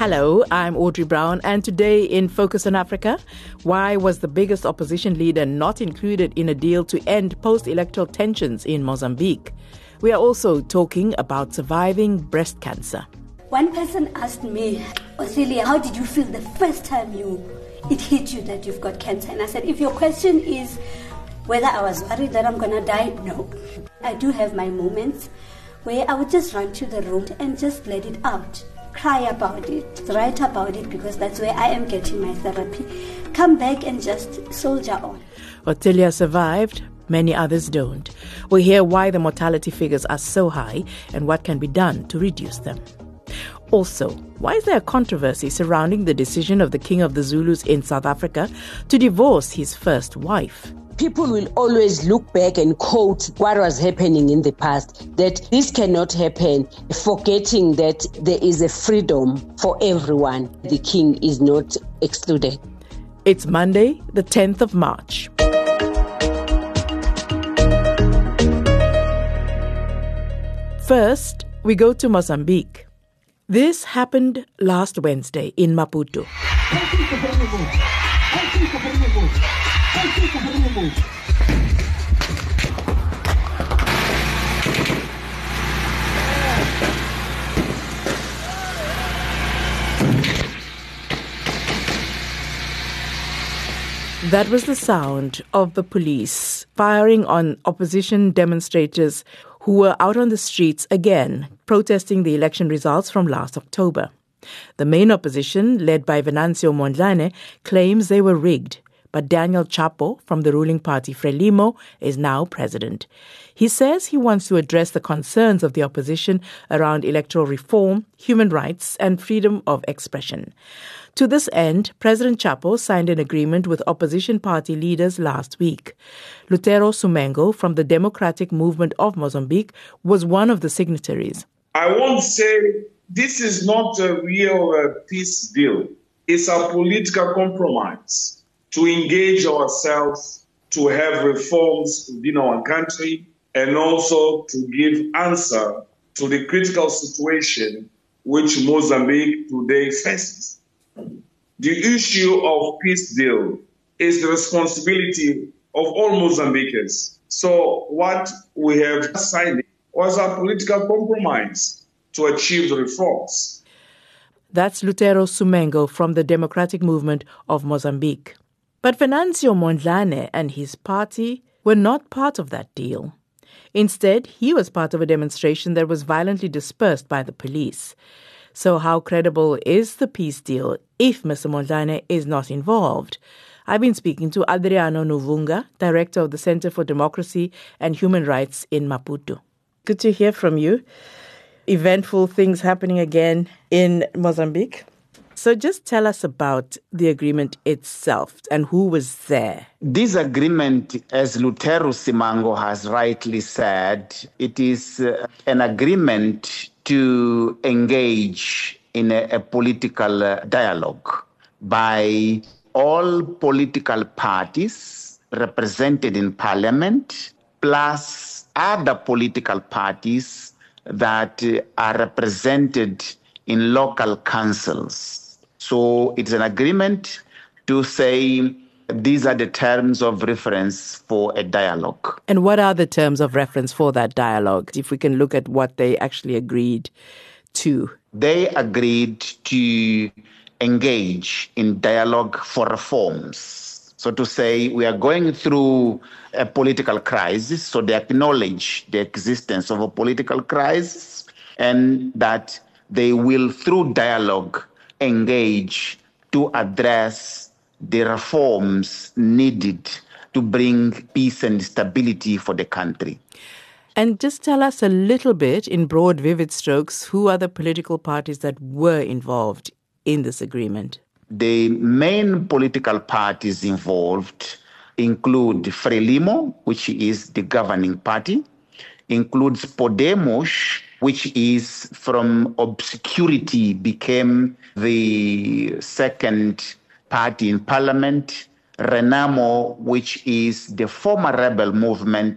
Hello, I'm Audrey Brown, and today in Focus on Africa, why was the biggest opposition leader not included in a deal to end post-electoral tensions in Mozambique? We are also talking about surviving breast cancer. One person asked me, Osilia, how did you feel the first time it hit you that you've got cancer? And I said, if your question is whether I was worried that I'm going to die, no. I do have my moments where I would just run to the room and just let it out. Cry about it, write about it, because that's where I am getting my therapy. Come back and just soldier on. Otilia survived, many others don't. We'll hear why the mortality figures are so high and what can be done to reduce them. Also, why is there a controversy surrounding the decision of the King of the Zulus in South Africa to divorce his first wife? People will always look back and quote what was happening in the past, that this cannot happen, forgetting that there is a freedom for everyone. The king is not excluded. It's Monday, the 10th of March. First, we go to Mozambique. This happened last Wednesday in Maputo. That was the sound of the police firing on opposition demonstrators who were out on the streets again, protesting the election results from last October. The main opposition, led by Venancio Mondlane, claims they were rigged, but Daniel Chapo from the ruling party Frelimo is now president. He says he wants to address the concerns of the opposition around electoral reform, human rights, and freedom of expression. To this end, President Chapo signed an agreement with opposition party leaders last week. Lutero Sumengo from the Democratic Movement of Mozambique was one of the signatories. I won't say this is not a real peace deal. It's a political compromise to engage ourselves, to have reforms within our country, and also to give answer to the critical situation which Mozambique today faces. The issue of peace deal is the responsibility of all Mozambicans. So what we have signed was a political compromise to achieve the reforms. That's Lutero Sumengo from the Democratic Movement of Mozambique. But Venancio Mondlane and his party were not part of that deal. Instead, he was part of a demonstration that was violently dispersed by the police. So how credible is the peace deal if Mr. Mondlane is not involved? I've been speaking to Adriano Nuvunga, Director of the Center for Democracy and Human Rights in Maputo. Good to hear from you. Eventful things happening again in Mozambique. So just tell us about the agreement itself and who was there. This agreement, as Lutero Sumengo has rightly said, it is an agreement to engage in a political dialogue by all political parties represented in parliament, plus other political parties that are represented in local councils. So it's an agreement to say these are the terms of reference for a dialogue. And what are the terms of reference for that dialogue, if we can look at what they actually agreed to? They agreed to engage in dialogue for reforms. So to say we are going through a political crisis, so they acknowledge the existence of a political crisis and that they will, through dialogue, engage to address the reforms needed to bring peace and stability for the country. And just tell us a little bit, in broad, vivid strokes, who are the political parties that were involved in this agreement? The main political parties involved include Frelimo, which is the governing party, includes Podemos, which is from obscurity became the second party in parliament, Renamo, which is the former rebel movement,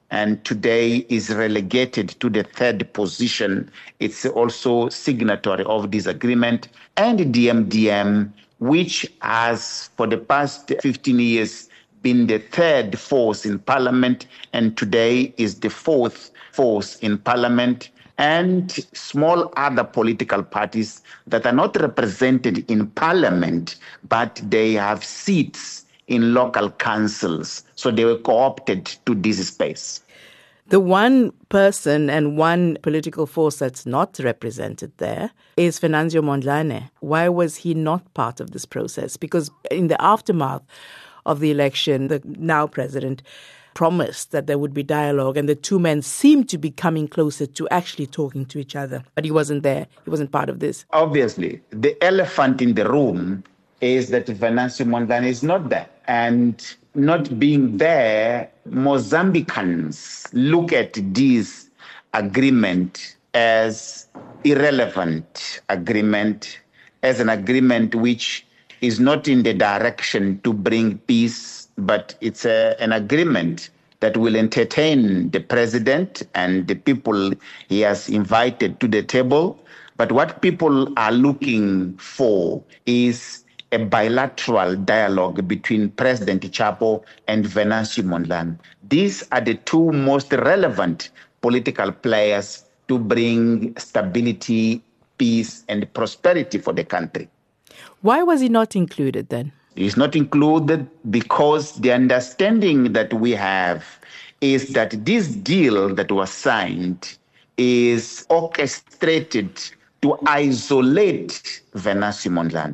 and today is relegated to the third position. It's also signatory of this agreement. And DMDM, which has for the past 15 years been the third force in parliament, and today is the fourth force in parliament, and small other political parties that are not represented in parliament, but they have seats in local councils. So they were co-opted to this space. The one person and one political force that's not represented there is Venancio Mondlane. Why was he not part of this process? Because in the aftermath of the election, the now president promised that there would be dialogue, and the two men seemed to be coming closer to actually talking to each other. But he wasn't there. He wasn't part of this. Obviously, the elephant in the room is that Venancio Mondlane is not there. And not being there, Mozambicans look at this agreement as irrelevant agreement, as an agreement which is not in the direction to bring peace, but it's an agreement that will entertain the president and the people he has invited to the table. But what people are looking for is a bilateral dialogue between President Chapo and Venancio Mondlane. These are the two most relevant political players to bring stability, peace, and prosperity for the country. Why was he not included then? He's not included because the understanding that we have is that this deal that was signed is orchestrated to isolate Venancio Mondlane.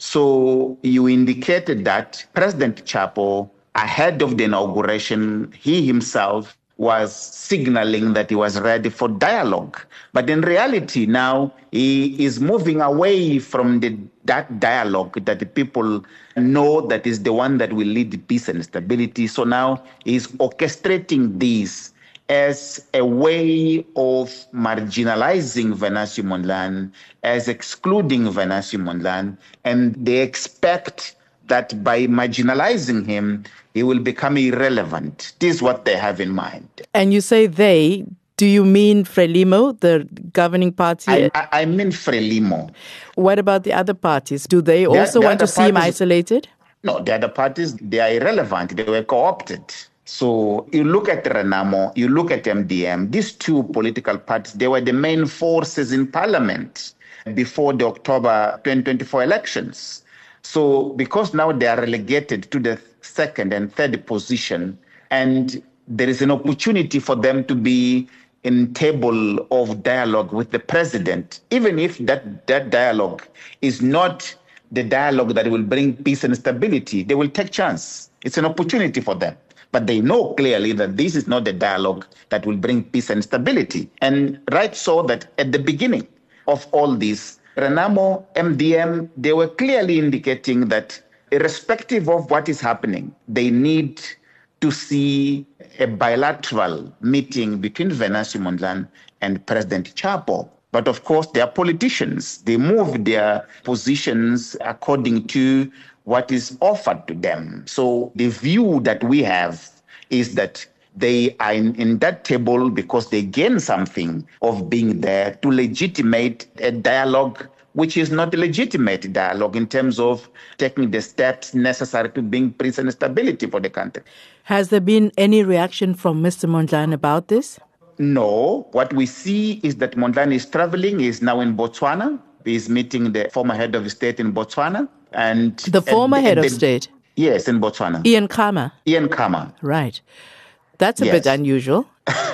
So you indicated that President Chapo, ahead of the inauguration, he himself was signaling that he was ready for dialogue. But in reality now, he is moving away from that dialogue that the people know that is the one that will lead peace and stability. So now he's orchestrating this as a way of marginalizing Venancio Mondlane, as excluding Venancio Mondlane, and they expect that by marginalizing him, he will become irrelevant. This is what they have in mind. And you say they, do you mean Frelimo, the governing party? I mean Frelimo. What about the other parties? Do they also want to see him isolated? No, the other parties, they are irrelevant. They were co-opted. So you look at Renamo, you look at MDM, these two political parties, they were the main forces in parliament before the October 2024 elections. So because now they are relegated to the second and third position, and there is an opportunity for them to be in table of dialogue with the president, even if that dialogue is not the dialogue that will bring peace and stability, they will take chance. It's an opportunity for them. But they know clearly that this is not the dialogue that will bring peace and stability. And right so that at the beginning of all this, Renamo, MDM, they were clearly indicating that irrespective of what is happening, they need to see a bilateral meeting between Venancio Mondlane and President Chapo. But of course, they are politicians. They move their positions according to what is offered to them. So the view that we have is that they are in that table because they gain something of being there to legitimate a dialogue which is not a legitimate dialogue in terms of taking the steps necessary to bring peace and stability for the country. Has there been any reaction from Mr. Mondlane about this? No. What we see is that Mondlane is traveling. He is now in Botswana. He is meeting the former head of state in Botswana. And the former head of state? Yes, in Botswana. Ian Khama. Ian Khama. Right. That's a bit unusual.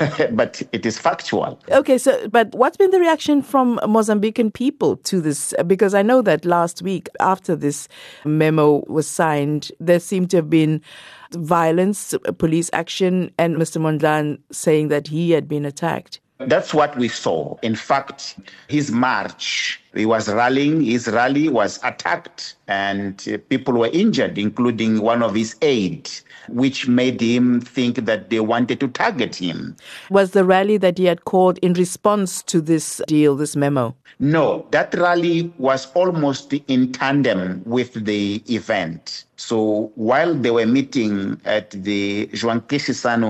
But it is factual. Okay, but what's been the reaction from Mozambican people to this? Because I know that last week, after this memo was signed, there seemed to have been violence, police action, and Mr. Mondlane saying that he had been attacked. That's what we saw. In fact, his march, he was rallying, his rally was attacked, and people were injured, including one of his aides, which made him think that they wanted to target him. Was the rally that he had called in response to this deal, this memo? No, that rally was almost in tandem with the event. So while they were meeting at the João Keshisano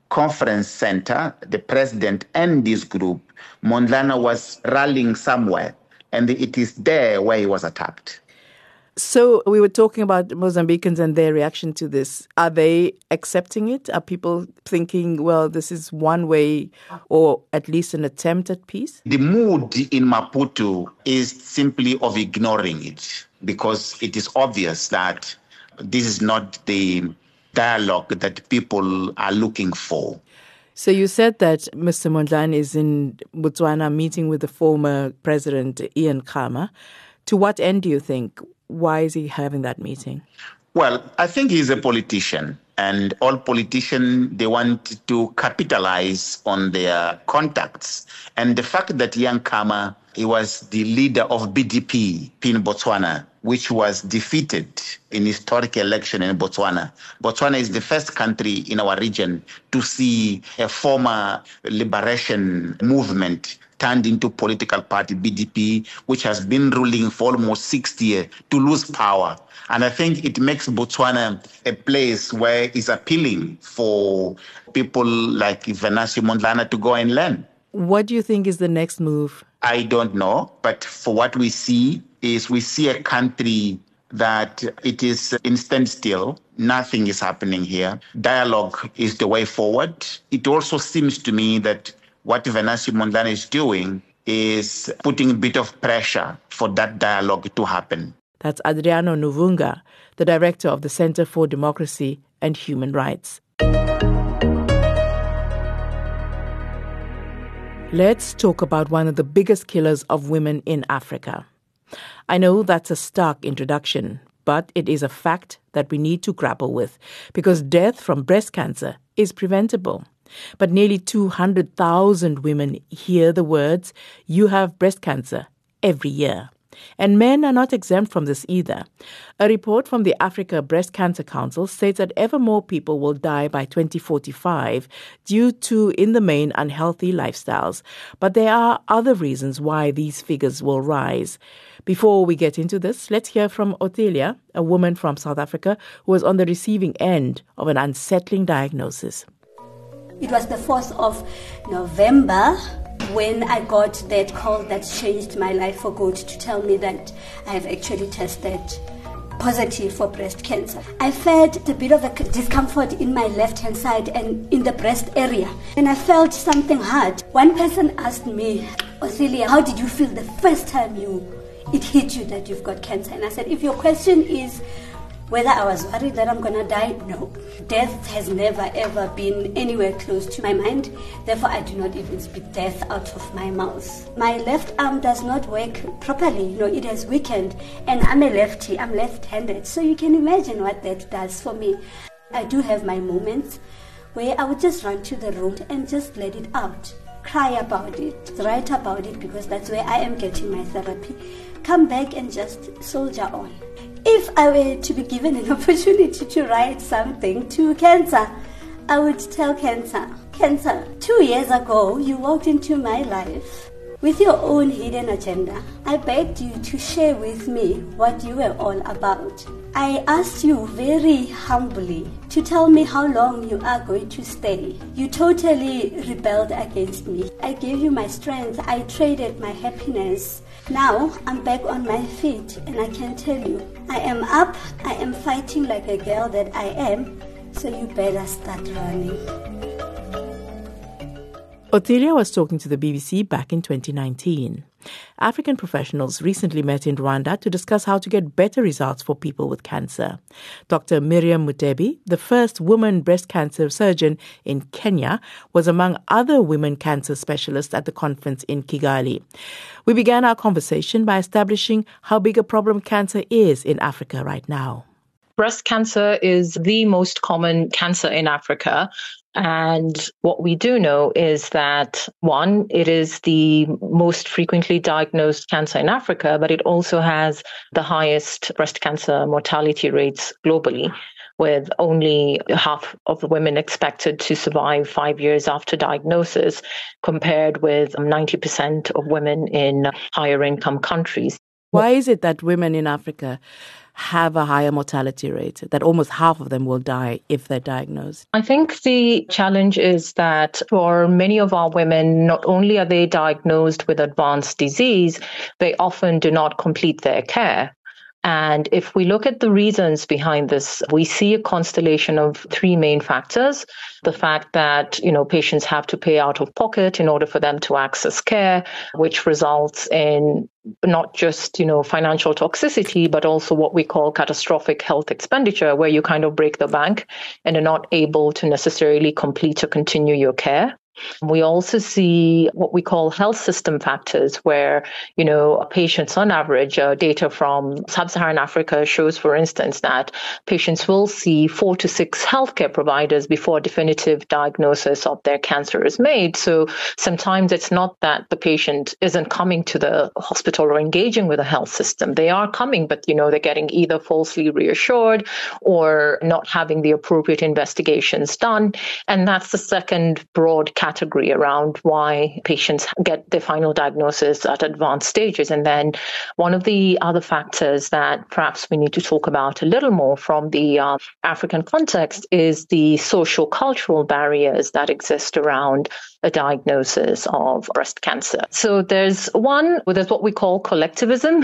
conference center, the president and this group, Mondlane was rallying somewhere, and it is there where he was attacked. So we were talking about Mozambicans and their reaction to this. Are they accepting it? Are people thinking, well, this is one way or at least an attempt at peace? The mood in Maputo is simply of ignoring it because it is obvious that this is not the dialogue that people are looking for. So you said that Mr. Mondlane is in Botswana meeting with the former president, Ian Khama. To what end do you think? Why is he having that meeting? Well, I think he's a politician, and all politicians, they want to capitalize on their contacts. And the fact that Ian Khama, he was the leader of BDP in Botswana, which was defeated in historic election in Botswana. Botswana is the first country in our region to see a former liberation movement turned into political party, BDP, which has been ruling for almost 60 years, to lose power. And I think it makes Botswana a place where it's appealing for people like Venancio Mondlane to go and learn. What do you think is the next move? I don't know, but for what we see is we see a country that it is in standstill. Nothing is happening here. Dialogue is the way forward. It also seems to me that what Venancio Mondlane is doing is putting a bit of pressure for that dialogue to happen. That's Adriano Nuvunga, the director of the Center for Democracy and Human Rights. Let's talk about one of the biggest killers of women in Africa. I know that's a stark introduction, but it is a fact that we need to grapple with because death from breast cancer is preventable. But nearly 200,000 women hear the words, "You have breast cancer," every year. And men are not exempt from this either. A report from the Africa Breast Cancer Council states that ever more people will die by 2045 due to, in the main, unhealthy lifestyles. But there are other reasons why these figures will rise. Before we get into this, let's hear from Otelia, a woman from South Africa who was on the receiving end of an unsettling diagnosis. It was the 4th of November when I got that call that changed my life for good to tell me that I have actually tested positive for breast cancer. I felt a bit of a discomfort in my left-hand side and in the breast area. And I felt something hard. One person asked me, "Ocelia, how did you feel the first time it hit you that you've got cancer?" And I said, if your question is whether I was worried that I'm going to die, no. Death has never ever been anywhere close to my mind. Therefore, I do not even speak death out of my mouth. My left arm does not work properly. It has weakened. And I'm a lefty. I'm left-handed. So you can imagine what that does for me. I do have my moments where I would just run to the room and just let it out. Cry about it. Write about it because that's where I am getting my therapy. Come back and just soldier on. If I were to be given an opportunity to write something to cancer, I would tell cancer, "Cancer, 2 years ago, you walked into my life with your own hidden agenda. I begged you to share with me what you were all about. I asked you very humbly to tell me how long you are going to stay. You totally rebelled against me. I gave you my strength. I traded my happiness. Now I'm back on my feet and I can tell you, I am up, I am fighting like a girl that I am, so you better start running." Otelia was talking to the BBC back in 2019. African professionals recently met in Rwanda to discuss how to get better results for people with cancer. Dr. Miriam Mutebi, the first woman breast cancer surgeon in Kenya, was among other women cancer specialists at the conference in Kigali. We began our conversation by establishing how big a problem cancer is in Africa right now. Breast cancer is the most common cancer in Africa. And what we do know is that, one, it is the most frequently diagnosed cancer in Africa, but it also has the highest breast cancer mortality rates globally, with only half of the women expected to survive 5 years after diagnosis, compared with 90% of women in higher income countries. Why is it that women in Africa have a higher mortality rate, that almost half of them will die if they're diagnosed? I think the challenge is that for many of our women, not only are they diagnosed with advanced disease, they often do not complete their care. And if we look at the reasons behind this, we see a constellation of three main factors. The fact that, patients have to pay out of pocket in order for them to access care, which results in not just, financial toxicity, but also what we call catastrophic health expenditure, where you kind of break the bank and are not able to necessarily complete or continue your care. We also see what we call health system factors where, patients on average, data from sub-Saharan Africa shows, for instance, that patients will see 4 to 6 healthcare providers before a definitive diagnosis of their cancer is made. So sometimes it's not that the patient isn't coming to the hospital or engaging with a health system. They are coming, but, they're getting either falsely reassured or not having the appropriate investigations done. And that's the second broad category around why patients get their final diagnosis at advanced stages. And then one of the other factors that perhaps we need to talk about a little more from the African context is the social cultural barriers that exist around a diagnosis of breast cancer. So there's what we call collectivism,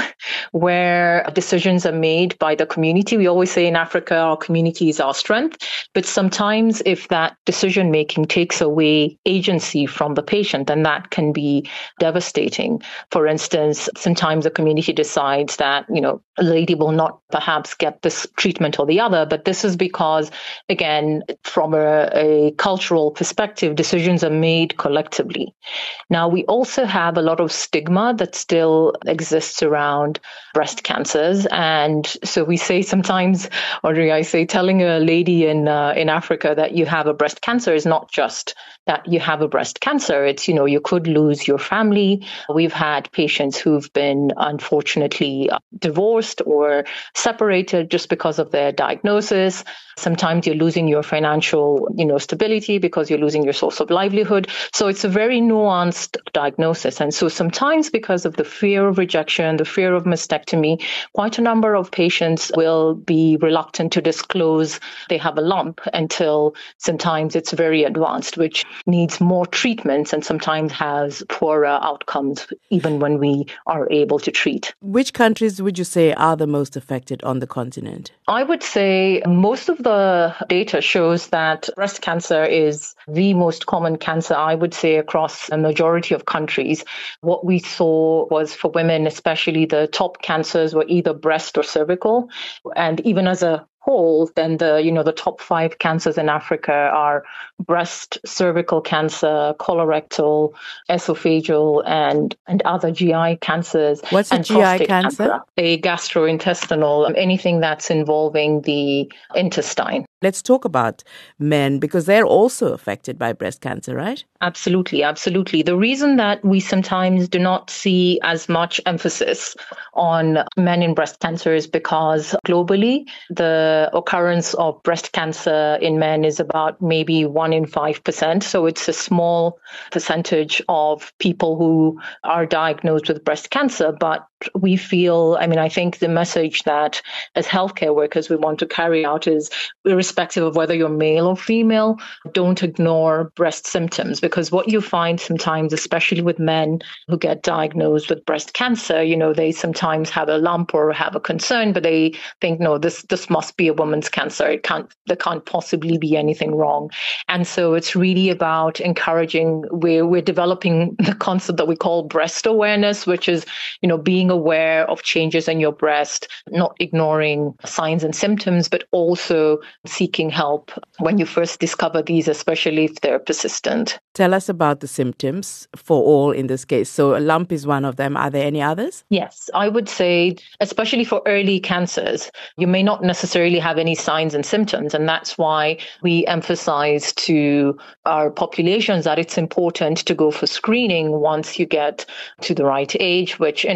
where decisions are made by the community. We always say in Africa, our community is our strength. But sometimes if that decision making takes away agency from the patient, then that can be devastating. For instance, sometimes the community decides that, a lady will not perhaps get this treatment or the other, but this is because, again, from a cultural perspective, decisions are made collectively. Now, we also have a lot of stigma that still exists around breast cancers. And so we say sometimes, Audrey, I say telling a lady in Africa that you have a breast cancer is not just that you have a breast cancer. It's, you could lose your family. We've had patients who've been unfortunately divorced or separated just because of their diagnosis. Sometimes you're losing your financial, stability because you're losing your source of livelihood. So it's a very nuanced diagnosis. And so sometimes because of the fear of rejection, the fear of mastectomy, quite a number of patients will be reluctant to disclose they have a lump until sometimes it's very advanced, which needs more treatments and sometimes has poorer outcomes even when we are able to treat. Which countries would you say are the most affected on the continent? I would say most of the data shows that breast cancer is the most common cancer, I would say, across a majority of countries. What we saw was for women, especially the top cancers were either breast or cervical. And even as a whole, then the top 5 cancers in Africa are breast, cervical cancer, colorectal, esophageal, and other GI cancers. What's a GI cancer? A gastrointestinal, anything that's involving the intestine. Let's talk about men because they're also affected by breast cancer, right? Absolutely, absolutely. The reason that we sometimes do not see as much emphasis on men in breast cancer is because globally, the occurrence of breast cancer in men is about maybe 1 in 5%. So it's a small percentage of people who are diagnosed with breast cancer. But we feel, I think the message that as healthcare workers we want to carry out is, irrespective of whether you're male or female, don't ignore breast symptoms, because what you find sometimes, especially with men who get diagnosed with breast cancer, they sometimes have a lump or have a concern, but they think, no, this must be a woman's cancer. There can't possibly be anything wrong. And so it's really about encouraging, we're developing the concept that we call breast awareness, which is, being aware of changes in your breast, not ignoring signs and symptoms, but also seeking help when you first discover these, especially if they're persistent. Tell us about the symptoms for all in this case. So a lump is one of them. Are there any others? Yes, I would say, especially for early cancers, you may not necessarily have any signs and symptoms. And that's why we emphasize to our populations that it's important to go for screening once you get to the right age, which in our setting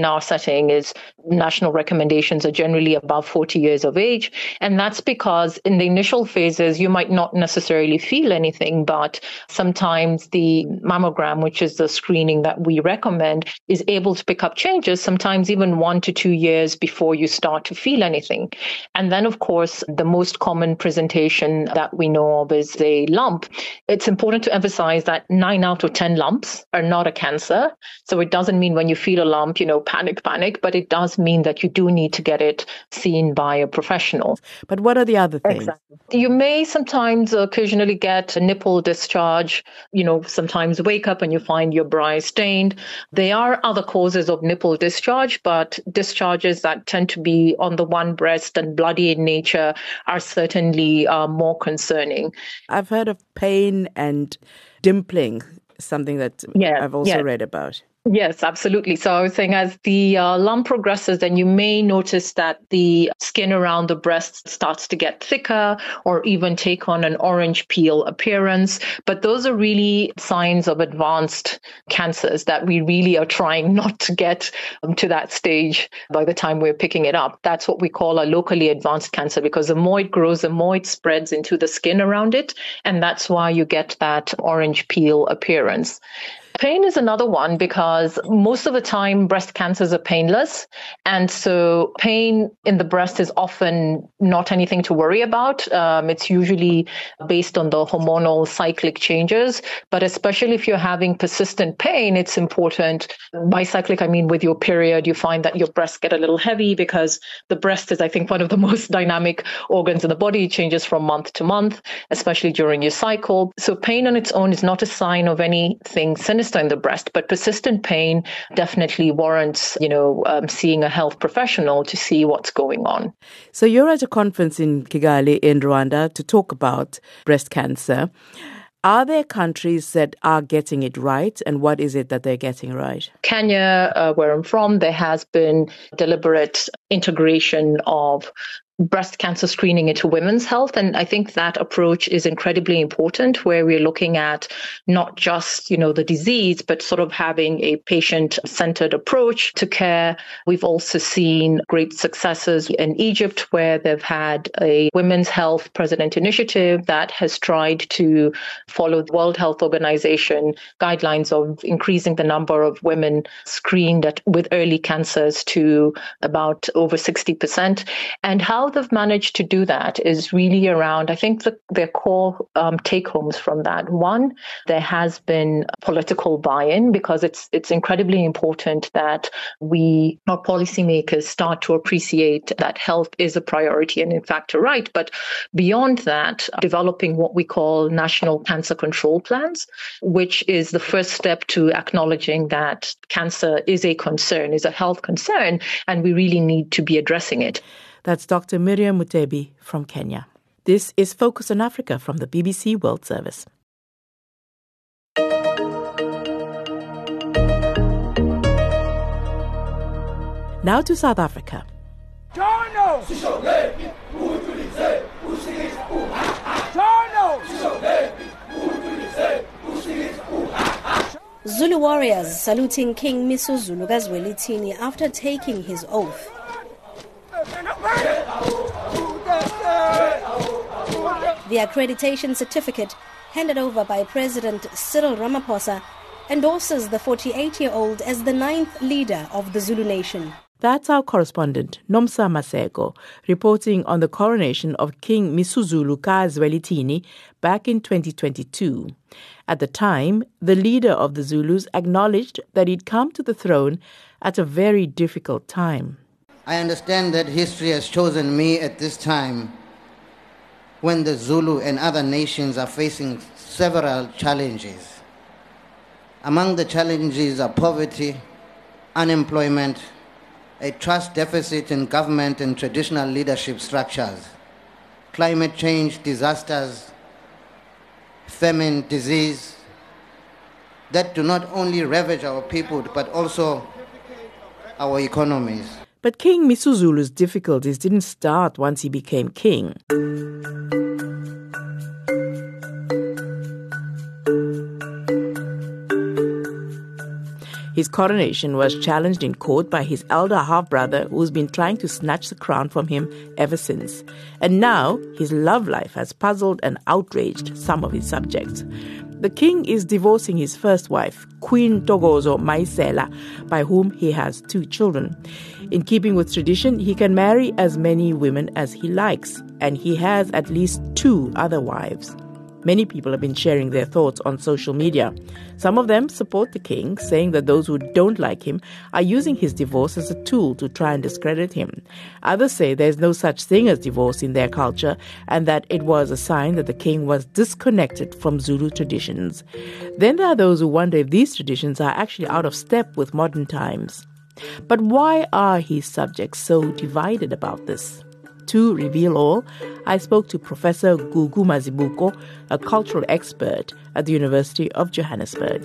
getting is national recommendations are generally above 40 years of age. And that's because in the initial phases, you might not necessarily feel anything, but sometimes the mammogram, which is the screening that we recommend, is able to pick up changes, sometimes even 1 to 2 years before you start to feel anything. And then, of course, the most common presentation that we know of is a lump. It's important to emphasize that 9 out of 10 lumps are not a cancer. So it doesn't mean when you feel a lump, panic, but it does mean that you do need to get it seen by a professional. But what are the other things? Exactly. You may sometimes occasionally get a nipple discharge, sometimes wake up and you find your bra stained. There are other causes of nipple discharge, but discharges that tend to be on the one breast and bloody in nature are certainly more concerning. I've heard of pain and dimpling, something that I've also read about. Yes, absolutely. So I was saying as the lump progresses, then you may notice that the skin around the breast starts to get thicker or even take on an orange peel appearance. But those are really signs of advanced cancers that we really are trying not to get to that stage by the time we're picking it up. That's what we call a locally advanced cancer, because the more it grows, the more it spreads into the skin around it. And that's why you get that orange peel appearance. Pain is another one because most of the time breast cancers are painless. And so pain in the breast is often not anything to worry about. It's usually based on the hormonal cyclic changes. But especially if you're having persistent pain, it's important. By cyclic, I mean with your period, you find that your breasts get a little heavy because the breast is, I think, one of the most dynamic organs in the body. It changes from month to month, especially during your cycle. So pain on its own is not a sign of anything sinister in the breast, but persistent pain definitely warrants, seeing a health professional to see what's going on. So you're at a conference in Kigali in Rwanda to talk about breast cancer. Are there countries that are getting it right, and what is it that they're getting right? Kenya, where I'm from, there has been deliberate integration of breast cancer screening into women's health. And I think that approach is incredibly important, where we're looking at not just, the disease, but sort of having a patient-centered approach to care. We've also seen great successes in Egypt, where they've had a women's health president initiative that has tried to follow the World Health Organization guidelines of increasing the number of women screened with early cancers to about over 60%. And how they've managed to do that is really around, I think, their core take-homes from that. One, there has been political buy-in, because it's incredibly important that our policymakers start to appreciate that health is a priority and in fact a right. But beyond that, developing what we call national cancer control plans, which is the first step to acknowledging that cancer is a concern, is a health concern, and we really need to be addressing it. That's Dr. Miriam Mutebi from Kenya. This is Focus on Africa from the BBC World Service. Now to South Africa. Zulu warriors saluting King Misuzulu Kazwelithini after taking his oath. The accreditation certificate, handed over by President Cyril Ramaphosa, endorses the 48-year-old as the 9th leader of the Zulu nation. That's our correspondent, Nomsa Maseko, reporting on the coronation of King Misuzulu Kazwelithini back in 2022. At the time, the leader of the Zulus acknowledged that he'd come to the throne at a very difficult time. I understand that history has chosen me at this time when the Zulu and other nations are facing several challenges. Among the challenges are poverty, unemployment, a trust deficit in government and traditional leadership structures, climate change, disasters, famine, disease, that do not only ravage our people but also our economies. But King Misuzulu's difficulties didn't start once he became king. His coronation was challenged in court by his elder half-brother, who's been trying to snatch the crown from him ever since. And now his love life has puzzled and outraged some of his subjects. The king is divorcing his first wife, Queen Togozo Maisela, by whom he has 2 children. In keeping with tradition, he can marry as many women as he likes, and he has at least 2 other wives. Many people have been sharing their thoughts on social media. Some of them support the king, saying that those who don't like him are using his divorce as a tool to try and discredit him. Others say there's no such thing as divorce in their culture and that it was a sign that the king was disconnected from Zulu traditions. Then there are those who wonder if these traditions are actually out of step with modern times. But why are his subjects so divided about this? To reveal all, I spoke to Professor Gugu Mazibuko, a cultural expert at the University of Johannesburg.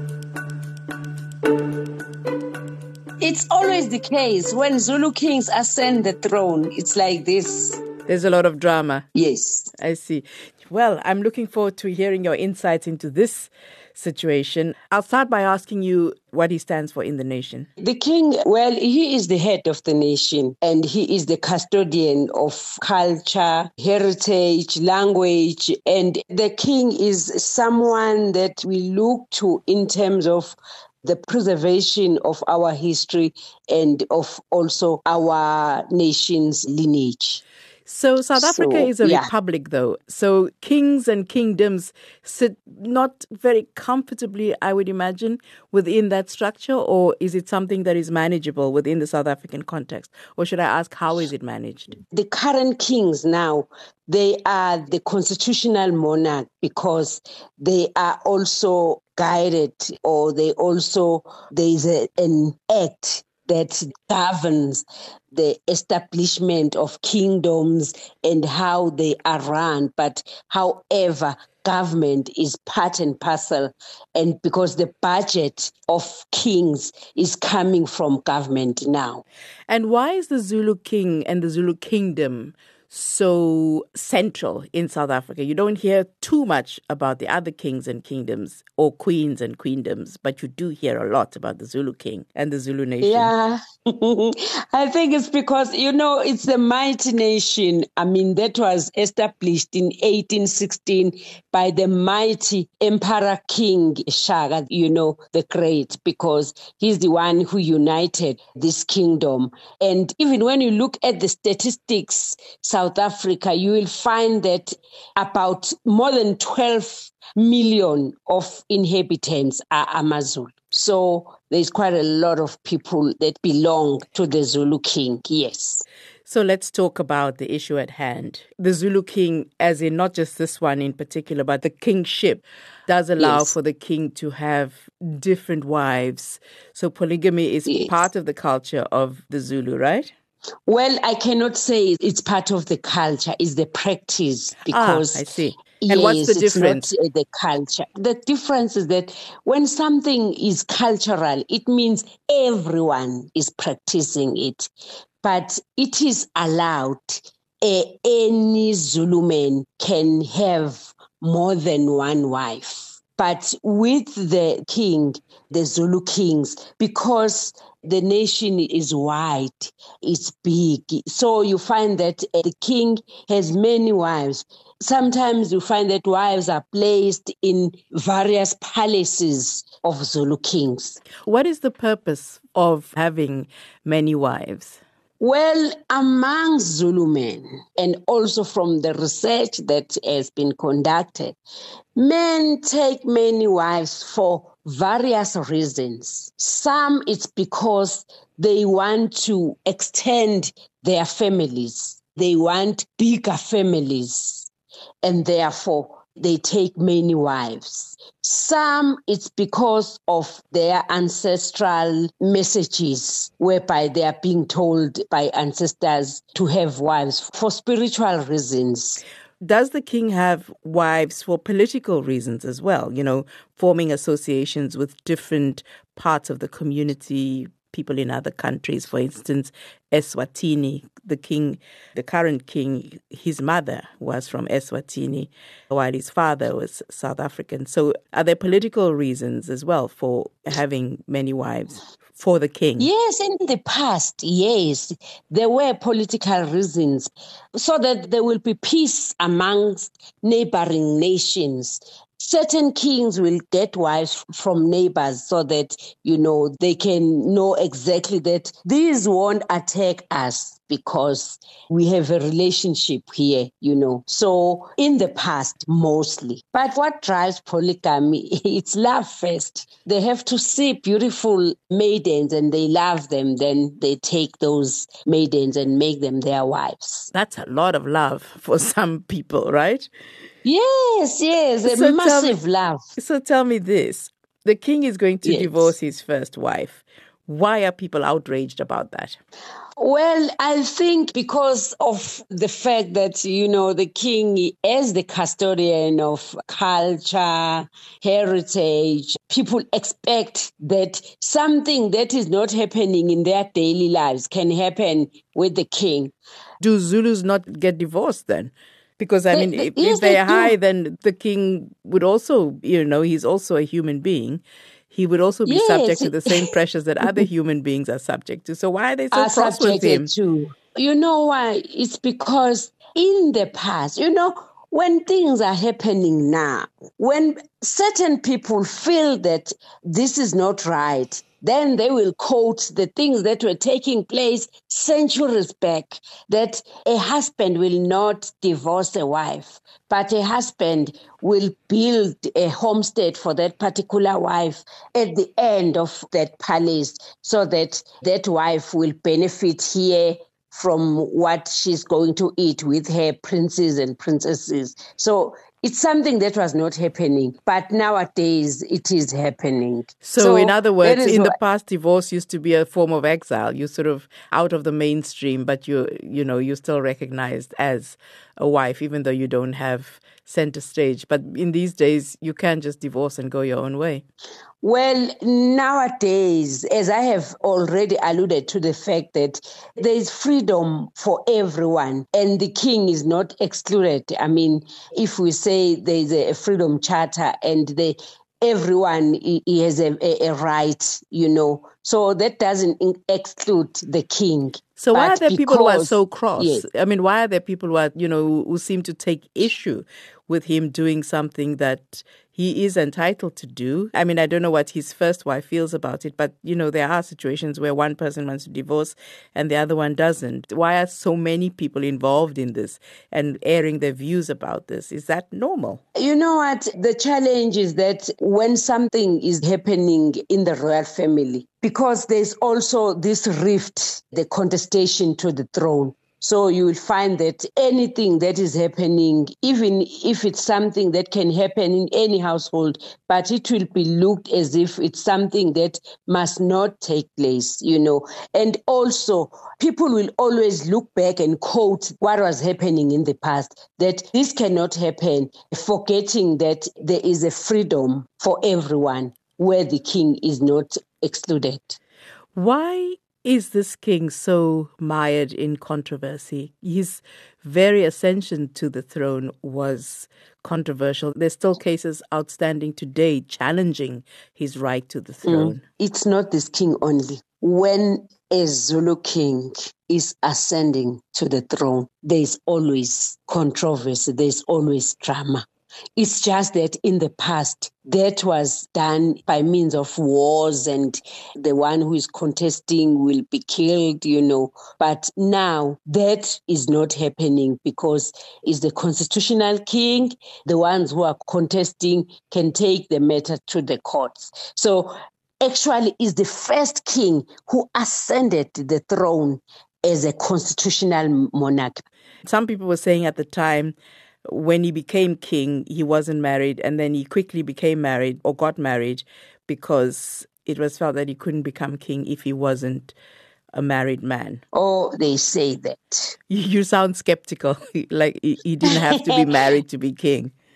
It's always the case when Zulu kings ascend the throne. It's like this. There's a lot of drama. Yes. I see. Well, I'm looking forward to hearing your insights into this situation. I'll start by asking you what he stands for in the nation. The king, well, he is the head of the nation and he is the custodian of culture, heritage, language. And the king is someone that we look to in terms of the preservation of our history and of also our nation's lineage. So South Africa is a republic, though. So kings and kingdoms sit not very comfortably, I would imagine, within that structure, or is it something that is manageable within the South African context? Or should I ask, how is it managed? The current kings now, they are the constitutional monarch because they are also guided, or there is an act that governs the establishment of kingdoms and how they are run. But however, government is part and parcel, and because the budget of kings is coming from government now. And why is the Zulu king and the Zulu kingdom so central in South Africa? You don't hear too much about the other kings and kingdoms or queens and queendoms, but you do hear a lot about the Zulu king and the Zulu nation. Yeah, I think it's because, it's the mighty nation. I mean, that was established in 1816 by the mighty Emperor King Shaka, the Great, because he's the one who united this kingdom. And even when you look at the statistics, South Africa, you will find that about more than 12 million of inhabitants are Amazulu. So there's quite a lot of people that belong to the Zulu king, yes. So let's talk about the issue at hand. The Zulu king, as in not just this one in particular, but the kingship, does allow for the king to have different wives. So polygamy is part of the culture of the Zulu, right? Well, I cannot say it's part of the culture, it's the practice, because I see. And what's the difference? It's not the culture. The difference is that when something is cultural, it means everyone is practicing it. But it is allowed. Any Zulu man can have more than one wife. But with the king, the Zulu kings, because the nation is wide, it's big. So you find that the king has many wives. Sometimes you find that wives are placed in various palaces of Zulu kings. What is the purpose of having many wives? Well, among Zulu men, and also from the research that has been conducted, men take many wives for various reasons. Some it's because they want to extend their families. They want bigger families, and therefore they take many wives. Some it's because of their ancestral messages, whereby they are being told by ancestors to have wives for spiritual reasons. Does the king have wives for political reasons as well? Forming associations with different parts of the community, people in other countries. For instance, Eswatini, the current king, his mother was from Eswatini, while his father was South African. So are there political reasons as well for having many wives for the king? Yes, in the past, yes, there were political reasons so that there will be peace amongst neighboring nations. Certain kings will get wives from neighbors so that, they can know exactly that these won't attack us because we have a relationship here, So in the past, mostly. But what drives polygamy? It's love first. They have to see beautiful maidens and they love them. Then they take those maidens and make them their wives. That's a lot of love for some people, right? Yes, a massive love. So tell me this. The king is going to divorce his first wife. Why are people outraged about that? Well, I think because of the fact that, the king, as the custodian of culture, heritage, people expect that something that is not happening in their daily lives can happen with the king. Do Zulus not get divorced then? Because, if they are high, then the king would also, he's also a human being. He would also be subject to the same pressures that other human beings are subject to. So why are they so cross with him? You know why? It's because in the past, when things are happening now, when certain people feel that this is not right, then they will quote the things that were taking place centuries back, that a husband will not divorce a wife, but a husband will build a homestead for that particular wife at the end of that palace so that that wife will benefit here from what she's going to eat with her princes and princesses. So it's something that was not happening, but nowadays it is happening. So in other words, in the past, divorce used to be a form of exile. You're sort of out of the mainstream, but you're still recognized as a wife, even though you don't have center stage. But in these days, you can just divorce and go your own way. Well, nowadays, as I have already alluded to the fact that there is freedom for everyone and the king is not excluded. If we say there is a freedom charter and everyone he has a right, so that doesn't exclude the king. So why are there people who are so cross? Yes. Why are there people who are, who seem to take issue with him doing something that he is entitled to do? I don't know what his first wife feels about it, but, there are situations where one person wants to divorce and the other one doesn't. Why are so many people involved in this and airing their views about this? Is that normal? You know what? The challenge is that when something is happening in the royal family, because there's also this rift, the contestation to the throne. So you will find that anything that is happening, even if it's something that can happen in any household, but it will be looked as if it's something that must not take place, And also, people will always look back and quote what was happening in the past, that this cannot happen, forgetting that there is a freedom for everyone where the king is not excluded. Why is this king so mired in controversy? His very ascension to the throne was controversial. There's still cases outstanding today challenging his right to the throne. It's not this king only. When a Zulu king is ascending to the throne, there's always controversy, there's always drama. It's just that in the past, that was done by means of wars and the one who is contesting will be killed, But now that is not happening because it's the constitutional king. The ones who are contesting can take the matter to the courts. So actually, is the first king who ascended the throne as a constitutional monarch. Some people were saying at the time, when he became king, he wasn't married, and then he quickly became married or got married because it was felt that he couldn't become king if he wasn't a married man. Oh, they say that. You sound skeptical, like he didn't have to be married to be king.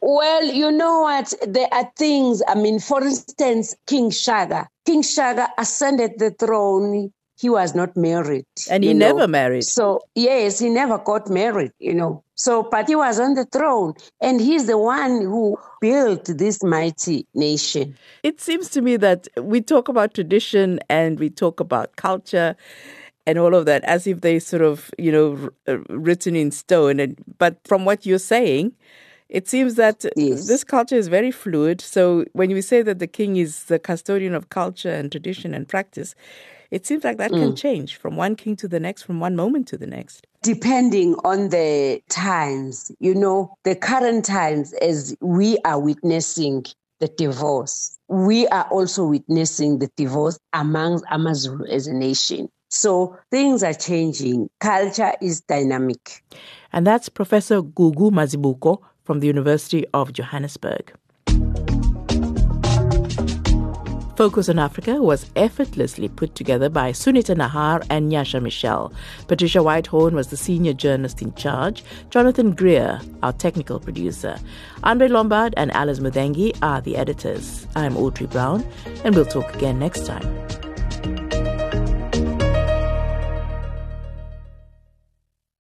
Well, you know what? There are things, for instance, King Shaka ascended the throne. He was not married. And he never married. So, yes, he never got married, So, but he was on the throne, and he's the one who built this mighty nation. It seems to me that we talk about tradition and we talk about culture and all of that as if they sort of, written in stone. But from what you're saying, it seems that this culture is very fluid. So when we say that the king is the custodian of culture and tradition and practice, it seems like that can change from one king to the next, from one moment to the next. Depending on the times, the current times, as we are witnessing the divorce, we are also witnessing the divorce amongst AmaZulu as a nation. So things are changing. Culture is dynamic. And that's Professor Gugu Mazibuko from the University of Johannesburg. Focus on Africa was effortlessly put together by Sunita Nahar and Nyasha Michelle. Patricia Whitehorn was the senior journalist in charge. Jonathan Greer, our technical producer. Andre Lombard and Alice Mudengi are the editors. I'm Audrey Brown, and we'll talk again next time.